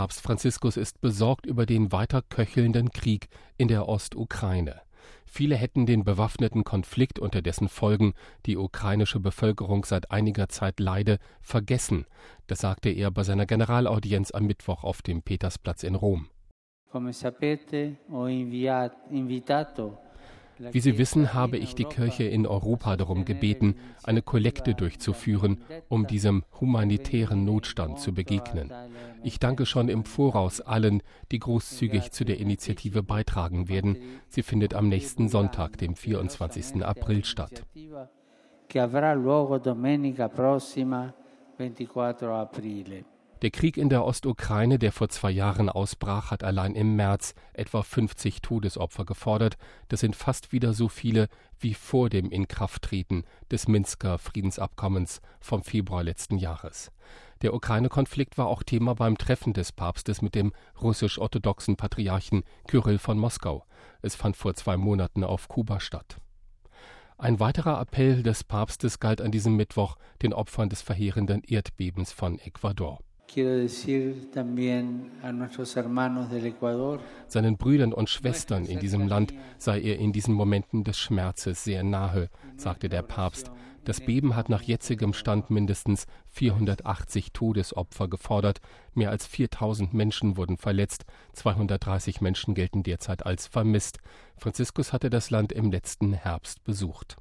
Papst Franziskus ist besorgt über den weiter köchelnden Krieg in der Ostukraine. Viele hätten den bewaffneten Konflikt und dessen Folgen die ukrainische Bevölkerung seit einiger Zeit leide, vergessen. Das sagte er bei seiner Generalaudienz am Mittwoch auf dem Petersplatz in Rom. Wie Sie wissen, habe ich die Kirche in Europa darum gebeten, eine Kollekte durchzuführen, um diesem humanitären Notstand zu begegnen. Ich danke schon im Voraus allen, die großzügig zu der Initiative beitragen werden. Sie findet am nächsten Sonntag, dem 24. April, statt. Der Krieg in der Ostukraine, der vor 2 Jahren ausbrach, hat allein im März etwa 50 Todesopfer gefordert. Das sind fast wieder so viele wie vor dem Inkrafttreten des Minsker Friedensabkommens vom Februar letzten Jahres. Der Ukraine-Konflikt war auch Thema beim Treffen des Papstes mit dem russisch-orthodoxen Patriarchen Kyrill von Moskau. Es fand vor 2 Monaten auf Kuba statt. Ein weiterer Appell des Papstes galt an diesem Mittwoch den Opfern des verheerenden Erdbebens von Ecuador. Seinen Brüdern und Schwestern in diesem Land sei er in diesen Momenten des Schmerzes sehr nahe, sagte der Papst. Das Beben hat nach jetzigem Stand mindestens 480 Todesopfer gefordert. Mehr als 4000 Menschen wurden verletzt. 230 Menschen gelten derzeit als vermisst. Franziskus hatte das Land im letzten Herbst besucht.